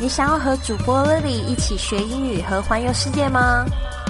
你想要和主播 Lily 一起学英语和环游世界吗？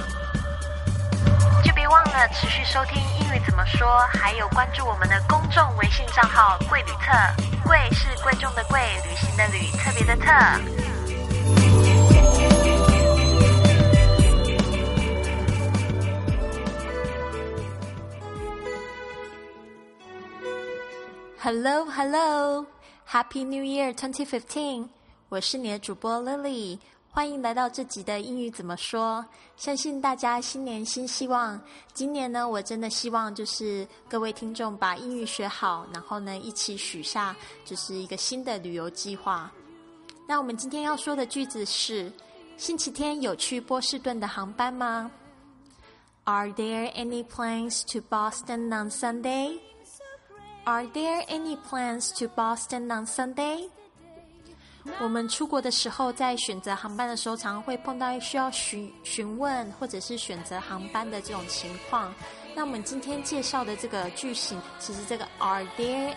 就别忘了持续收听英语怎么说，还有关注我们的公众微信账号贵旅特，贵是贵重的贵，旅行的旅，特别的特。Hello, Happy New Year 2015！ 我是你的主播 Lily， 欢迎来到这集的英语怎么说。相信大家新年新希望，今年呢，我真的希望就是各位听众把英语学好，然后呢，一起许下就是一个新的旅游计划。那我们今天要说的句子是：星期天有去波士顿的航班吗？ Are there any plans to Boston on Sunday?Are there any plans to Boston on Sunday? 我们出国的时候，在选择航班的时候，常常会碰到需要询问或者是选择航班的这种情况。那我们今天介绍的这个句型，其实这个 Are there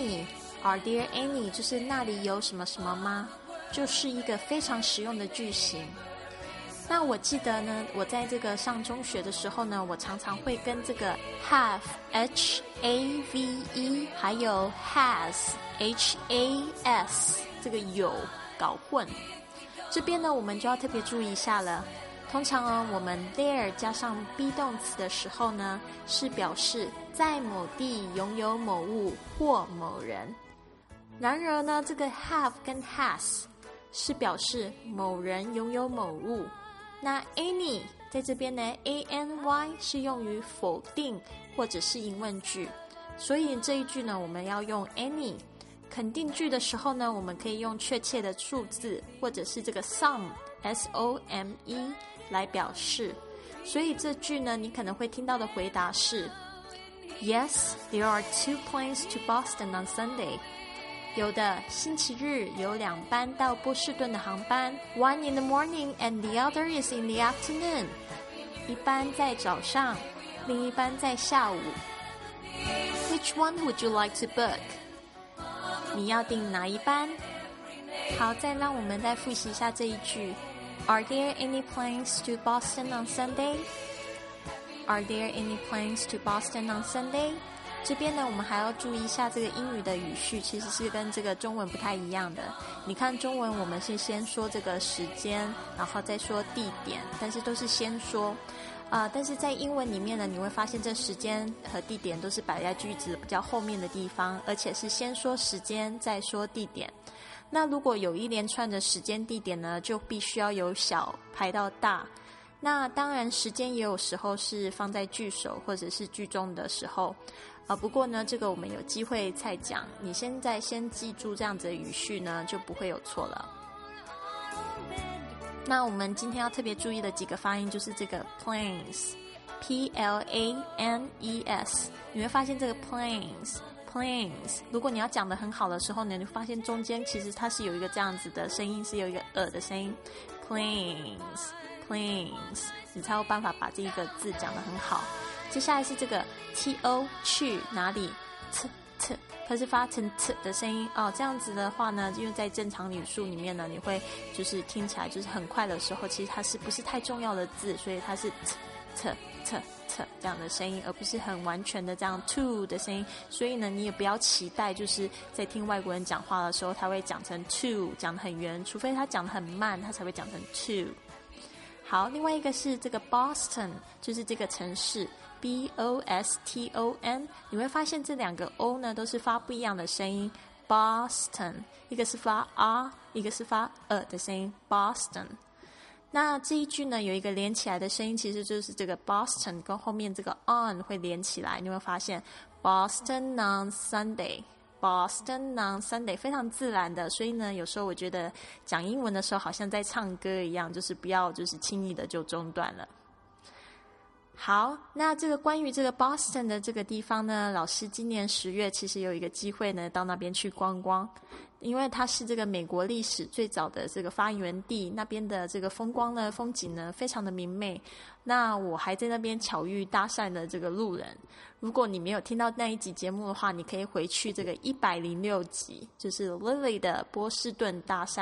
any 就是那里有什么什么吗？就是一个非常实用的句型。那我记得呢，我在这个上中学的时候呢，我常常会跟这个 have H-A-V-E 还有 has H-A-S 这个有搞混。这边呢，我们就要特别注意一下了。通常呢，我们 there 加上 be 动词的时候呢，是表示在某地拥有某物或某人。然而呢，这个 have 跟 has 是表示某人拥有某物。那 any 在这边呢 A-N-Y 是用于否定或者是疑问句，所以这一句呢我们要用 any。 肯定句的时候呢，我们可以用确切的数字或者是这个 some S-O-M-E 来表示。所以这句呢你可能会听到的回答是 Yes, there are 2 planes to Boston on Sunday。有的，星期日有2班到波士顿的航班 ，one in the morning and the other is in the afternoon。一班在早上，另一班在下午。Which one would you like to book？ 你要订哪一班？好，再让我们再复习一下这一句 ：Are there any planes to Boston on Sunday？Are there any planes to Boston on Sunday？这边呢，我们还要注意一下这个英语的语序，其实是跟这个中文不太一样的。你看中文，我们是先说这个时间，然后再说地点，但是都是先说。但是在英文里面呢，你会发现这时间和地点都是摆在句子比较后面的地方，而且是先说时间，再说地点。那如果有一连串的时间地点呢，就必须要由小排到大。那当然时间也有时候是放在句首或者是句中的时候。不过呢，这个我们有机会再讲。你现在先记住这样子的语序呢，就不会有错了。那我们今天要特别注意的几个发音就是这个 planes P-L-A-N-E-S。 你会发现这个 planes， 如果你要讲得很好的时候呢，你会发现中间其实它是有一个这样子的声音，是有一个的声音 planes， 你才有办法把这一个字讲得很好。接下来是这个 T-O 去哪里 T， 它是发成 T 的声音这样子的话呢，因为在正常语速里面呢，你会就是听起来就是很快的时候，其实它是不是太重要的字，所以它是 T 这样的声音，而不是很完全的这样 to 的声音。所以呢，你也不要期待就是在听外国人讲话的时候，他会讲成 to， 讲得很圆，除非他讲得很慢，他才会讲成 to。好，另外一个是这个 Boston， 就是这个城市B-O-S-T-O-N， 你会发现这两个 O 呢都是发不一样的声音 Boston， 一个是发 R， 一个是发的声音 Boston。 那这一句呢有一个连起来的声音，其实就是这个 Boston 跟后面这个 on 会连起来，你会发现 Boston on Sunday， 非常自然的。所以呢有时候我觉得讲英文的时候好像在唱歌一样，就是不要就是轻易的就中断了。好，那这个关于这个 Boston 的这个地方呢，老师今年10月其实有一个机会呢到那边去观光，因为它是这个美国历史最早的这个发源地，那边的这个风景呢非常的明媚。那我还在那边巧遇搭讪的这个路人，如果你没有听到那一集节目的话，你可以回去这个106集，就是 Lily 的波士顿搭讪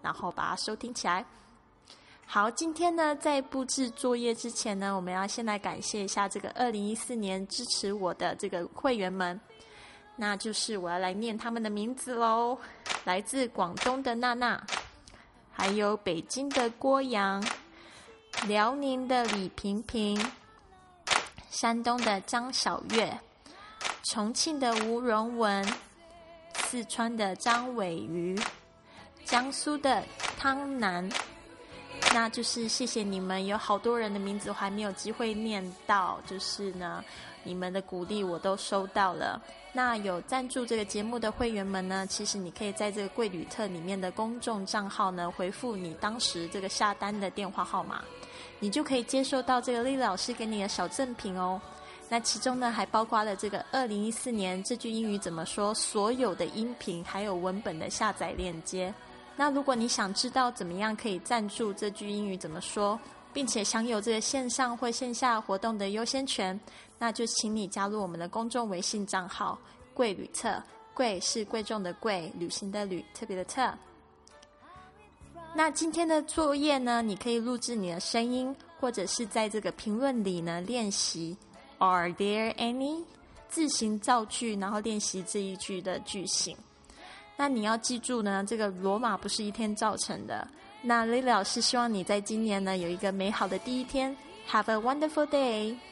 然后把它收听起来。好，今天呢，在布置作业之前呢，我们要先来感谢一下这个2014年支持我的这个会员们，那就是我要来念他们的名字咯。来自广东的娜娜，还有北京的郭阳，辽宁的李萍萍，山东的张小月，重庆的吴荣文，四川的张伟瑜，江苏的汤南。那就是谢谢你们，有好多人的名字我还没有机会念到，就是呢你们的鼓励我都收到了。那有赞助这个节目的会员们呢，其实你可以在这个贵旅特里面的公众账号呢回复你当时这个下单的电话号码，你就可以接收到这个丽老师给你的小赠品哦。那其中呢还包括了这个2014年这句英语怎么说所有的音频还有文本的下载链接。那如果你想知道怎么样可以赞助这句英语怎么说，并且享有这个线上或线下活动的优先权，那就请你加入我们的公众微信账号贵旅特，贵是贵重的贵，旅行的旅，特别的特。那今天的作业呢，你可以录制你的声音，或者是在这个评论里呢练习 Are there any 自行造句，然后练习这一句的句型。那你要记住呢，这个罗马不是一天造成的。那Lily老师希望你在今年呢有一个美好的第一天。Have a wonderful day!